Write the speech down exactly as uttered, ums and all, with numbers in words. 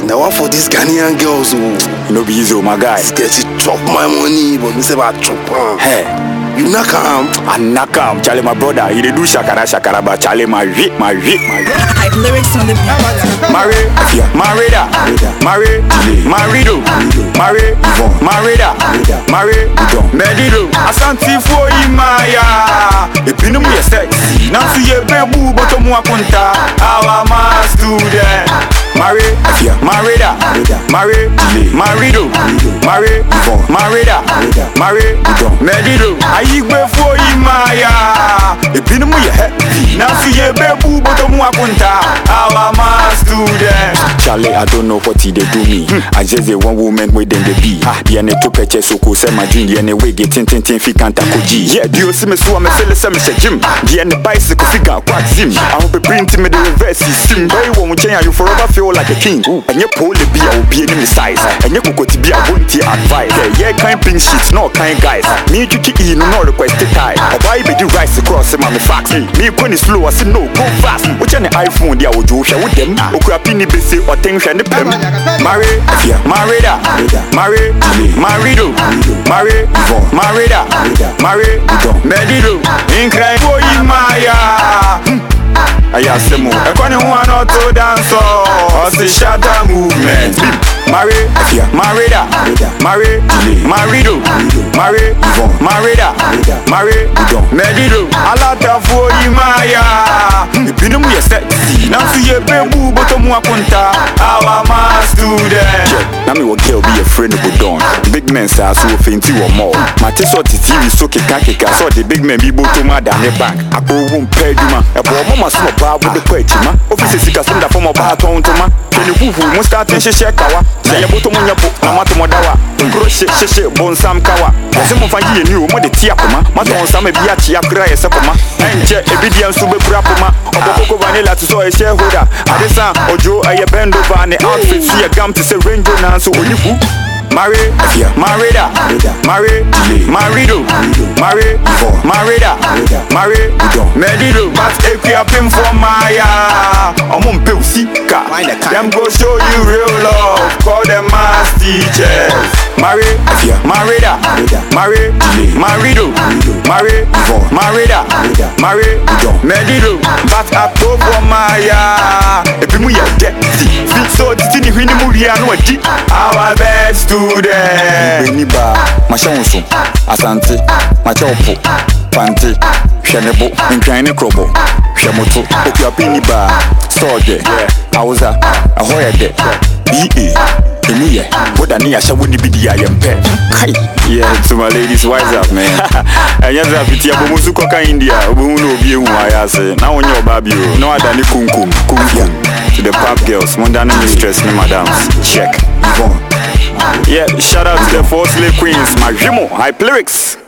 the one for these Ghanaian girls, oh. No be easy, my guy. This girl, she chop my money, but me say about chop. Hey. You knock him. I knock him. Charlie, my brother. He dey do shakara shakara, but Charlie, my whip, my whip, my whip. I have lyrics on the beat. Marie, Marida, Marie, Marido, Marie, Marida, Marie, Medido. Asante for Imaya. Epinum ye sexy. Now see ye bebu, but omu akunta. Our ma student. Marie, Marida, Marie, Marido, Marie, Marida, Marie, Medido. Ayigbe for Imaya. Epinum ye heavy. Now see ye bebu, but omu akunta. Our ma student. Charlie, I don't know what he they do me. Hmm. I just a one woman within the be. Ah, the ane to purchase so ko say my dream. The ane way get tin tin tin fi kanta koji. Yeah, do you see me so I'm a fella say me say gym. The ane bicycle figure quack sim. I hope a print me the reverse sim. Very one change you forever feel like a king. And you pole be I will be any size. And you could be a won't advice. Yeah, kind pink sheets, no kind guys. Me you keep in no request to tie. Or buy be the rice across my fax. Me when it's slow I say no go fast. Which an iPhone they will do with them.Okrapini bisi or things and the pem. Marie, Marida, Marie, Marido, Marie, Marida, Marie, Medido. Incry for Imaya. Ayasemo, a corner one or two dance or the shatter movement. Marie, Marida, Marie, Marido, Marie, Marida, Marie, Medido. Alata for Imaya. Pinum ye sexy. Now see ye bebu, but omu akunta. Our ma student. Now me will girl be a friend of Don. Big men say so fainty or more. My t-shirt T V so kika kika. So the big men be botoma down the bank. I go won't pay you ma. A poor mama so bad with the question. Office sika sunda from a bar to ma. Can you who must start in shekawa? Say a bottom on your book. Namato modawa. Gross shit shit bon sam kawa. Some of you knew more the tiapoma. Maton some be a chiakra sepoma. And check obedience to be brapoma. Or vanilla to so a shareholder. Adesa Ojo a bend over and the outfit. See a gum to say ranger now so you Marie, Marida, Marie, Marido, Marie, Marida, Marie, Medido. But if you have him for Maya, I'm on Bill Sika. Them go show you real love. Call them mass teachers. Marie, Marida, Marie, Marido, Marie, Marida, Marie, Medido. But I go for Maya. If you are dead, so it's in the Hinimuria no deep. Our best student. Beniba, Machonso, Asante, Machopo, Pante, Shanebo, and China Crobo, Shamoto, Okiapiniba, Storge, Auza, Ahoya de, E A. What I need, I shall wouldn't be the I am pet. Yeah, to my ladies, wise up, man. I just have it here, but Musuka India, who know be who I say. Now on your baby, no other than Kunkum, Kunkum. To the pop girls, Mondana mistress, no madams. Check, Yvonne. Yeah, shout out to the four slave queens, my Jimo, hype lyrics.